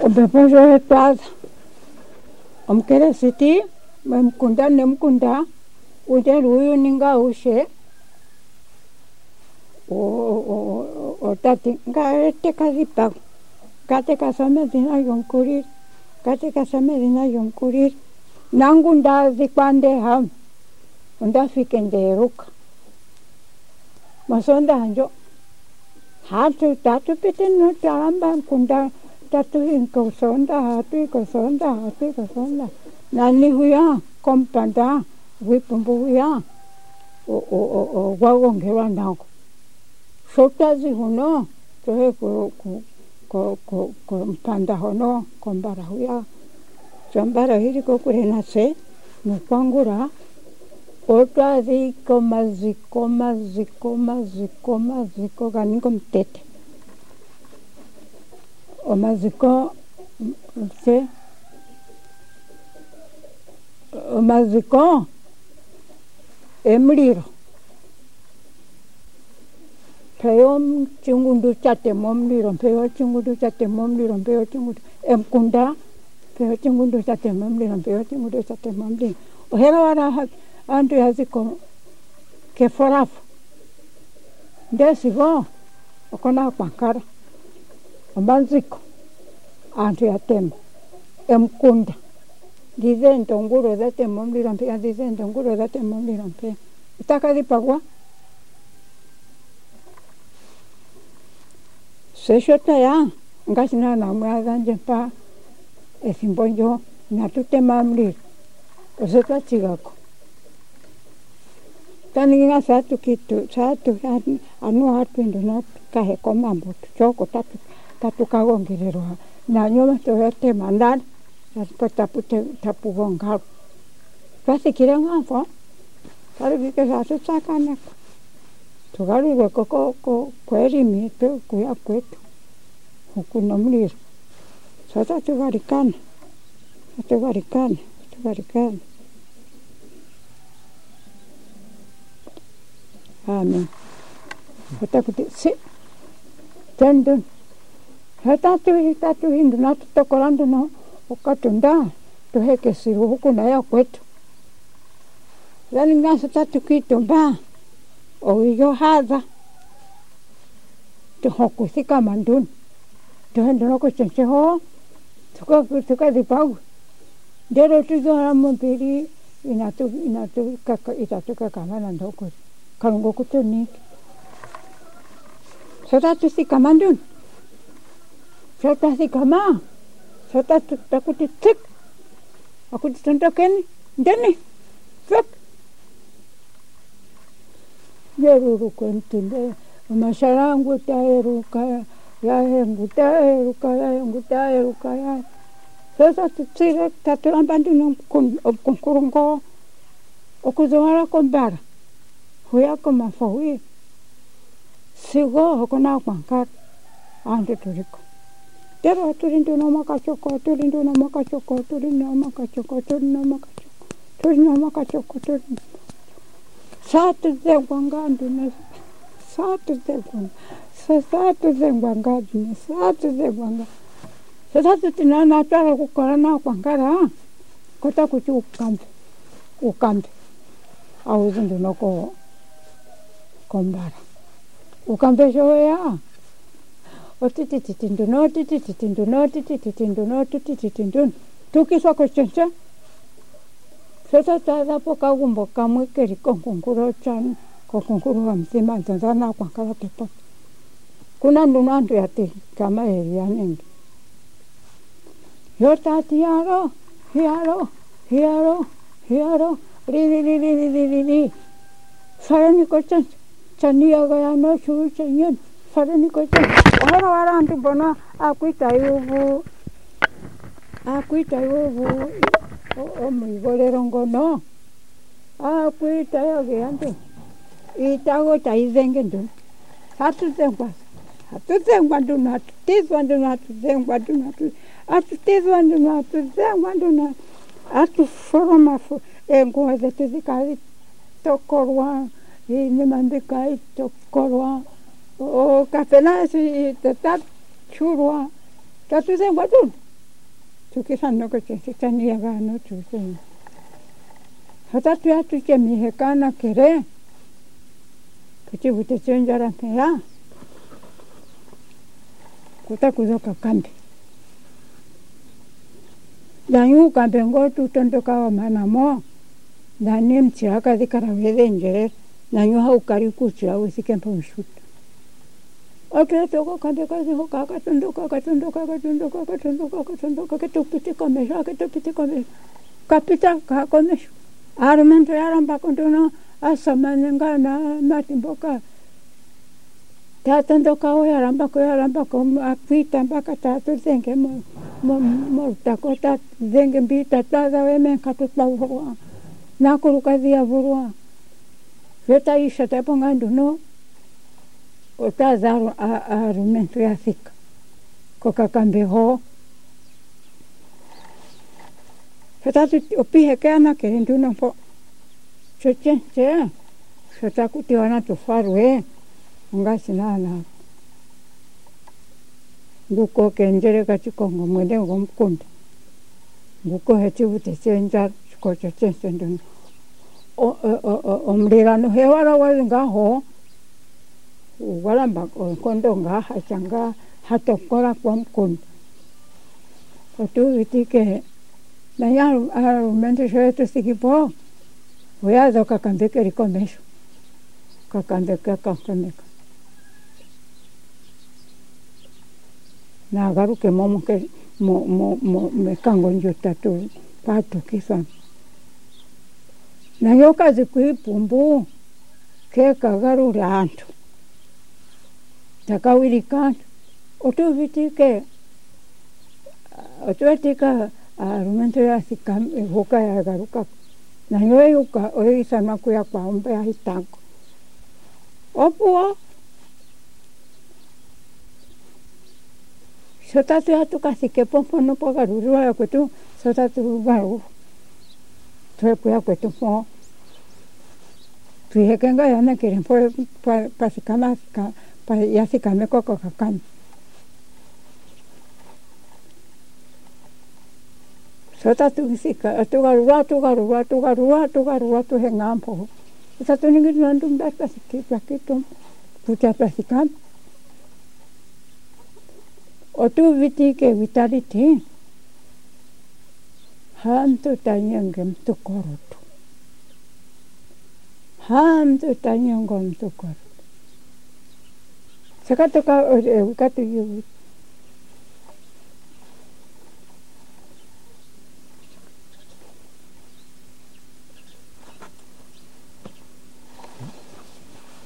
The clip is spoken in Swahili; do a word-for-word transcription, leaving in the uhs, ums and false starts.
Depois eu retorno. Om kere siti, mem kunda nem kunda, udah ruyu ninga ushe. O o o tati ga te kasi pag. Kate kasame dina yom kurir. Kate kasame dina yom kurir. Nangunda zikwande ham. Unda fikende ruk. Masonda hanjo. Hatu tatu piten no taramba kunda. Tatu inko sonda hatu inko sonda hatu inko sonda. Nani huya kompanda wipumbu huya. O o o o wagongewa nango. Sotazi huno tohe ko ko ko ko ko panda hono kombara huya. Jambara hiri ko kurena se no pangura. Otazi komaziko maziko maziko maziko ganingom tete. O maziko se o maziko emliro. Peom chingundu chate momliro, peo chingundu chate momliro, peo chingundu emkunda, peo chingundu chate momliro, peo chingundu chate momliro. O hera wara andu yaziko ke forafu. Desigo okona pankara. O maziko andu yatem emkunda. Dizendo nguro date momliro, peo dizendo nguro date momliro, peo. Utaka di pagwa. Se shota ya, ngasi na na mwaza njepa esimbonjo na tute mamlir. Oseta chigako. Tani nga satu kitu, satu anu hatu ndo na kahe komambo, choko tatu tatu kagongirero. Na nyoma toyote mandar, satu tapu tapu gongar. Kasi kire ngafo, kari vike satu sakane. Tugari we koko ko kweri mi pe kuya kwetu hukuno mlir sasa tugari kan tugari kan tugari kan amen hata kuti si tendun hata tu hita tu hindu na to kolando no okatunda to heke siru hukuna ya kwetu yani ngasa tatu kitu ba o yo haza to hoku sika mandun to hendo no ko chenche ho tuka tuka di pau dero tu do amo peri ina tu ina tu kaka ita tu kaka mana ndo ko kalungo ko tu ni sota tu sika mandun sota sika ma sota tu takuti tik aku ditontoken deni fek Yeru kuntinde, masharangu taeruka, ya hengu taeruka, ya hengu taeruka ya. Sasa tutsire tatulambandu nung kun kurungo, okuzawara kombara, huya komafawi. Sigo hokona kwankar, ande turiko. Tero turindu no makachoko, turindu no makachoko, turindu no makachoko, turindu no makachoko, turindu no makachoko, turindu. Satu zengwangandu na satu zengwang satu zengwangandu na satu zengwanga satu tina na tara kukara na kwangara kota kuchi ukambe ukambe au zindu noko kombara ukambe shoya otiti titindu no titi titindu no titi titindu no titi titindu tukiswa kochencha Sasa tada poka gumbo kamwe keri konkuru chan konkuru amsima zanzana kwa kala tepo. Kuna ndunandu yate kama eria nengi. Yota tiaro, hiaro, hiaro, hiaro, ri ri ri ri ri ri ri. Sarani kochan chania gaya no shu chanyen. Sarani kochan. Ora ora antu bona akuita yubu. Akuita yubu. O muy golerongo no. Ah, pues tayo gigante. Y tago tayo zengendo. Hatu zengwas. Hatu zengwandu na hatu tizwandu na hatu zengwandu na hatu. Hatu tizwandu na hatu zengwandu na hatu foroma fo. Engo haze tizikari tokorwa. Ini mandikai tokorwa. O kafela si tatat churwa. Tatu zengwandu. tukisannoko se sitä niagaan otuusen. Hata tuatu ke mihekana kere. Kiti bute senjara mea. Kuta kuzoka kambi. Danyu kambi ngotu tondoka wa manamo. Dani mchaka dikara wede njerer. Danyu hau kari kuchira usike mponshuta. Oke toko kambi kazi hoka katondoka katondoka katondoka katondoka katondoka ketupiti komesha ketupiti komesha. Kapita kakomesha. Argumento yaramba kondono asamanenga na matimboka. Tatandoka o yaramba ko yaramba ko apita mbaka tatu zenge mo mo mo takota zenge bita tada wemen katutla urwa. Nakuruka dia urwa. Veta isha tapongandu no. Otazaru argumento yafika. Koka kambeho. Fetatu opihe kana kerindu no po. Choche che. Fetakuti wana tufarwe. Ngasi nana. Buko kenjere kachikongo mwende ngomkunda. Buko hechi ute chenjar kocha chensendu. O o omrira no hewara wazinga ho. Walamba kondo nga hachanga hatokora kwa mkunda. Otu vitike na ya argumento shoeto sikipo. Voy do kakambe keri komesho. Kakambe kakambe. Na garu ke momo ke mo mo mo me kango njota tu pato kisa. Na yo kazi kui pumbu ke kagaru ranto. Takawiri kanto. Otu vitike otu vitike argumento ya sikam hoka ya garuka. Na yo yuka oi sana kuya kwa umbe ya hitango. Opo. Sotatu ya tu kasi ke pompo no po garuru ya kwetu. Sotatu garu. Tue kuya kwetu po. Tue kenga ya na kere po pa sikama pa ya sikame koko kakam. Sotatu sika tu garua tu garua tu garua tu garua tu hengampo. Sotatu ningi nandum data sikip yakito. Pucha pa sikam. Otu viti ke vitaliti. Hantu tanyangem tu korotu. Hantu tanyangem tu korotu. Saka toka ukatu yu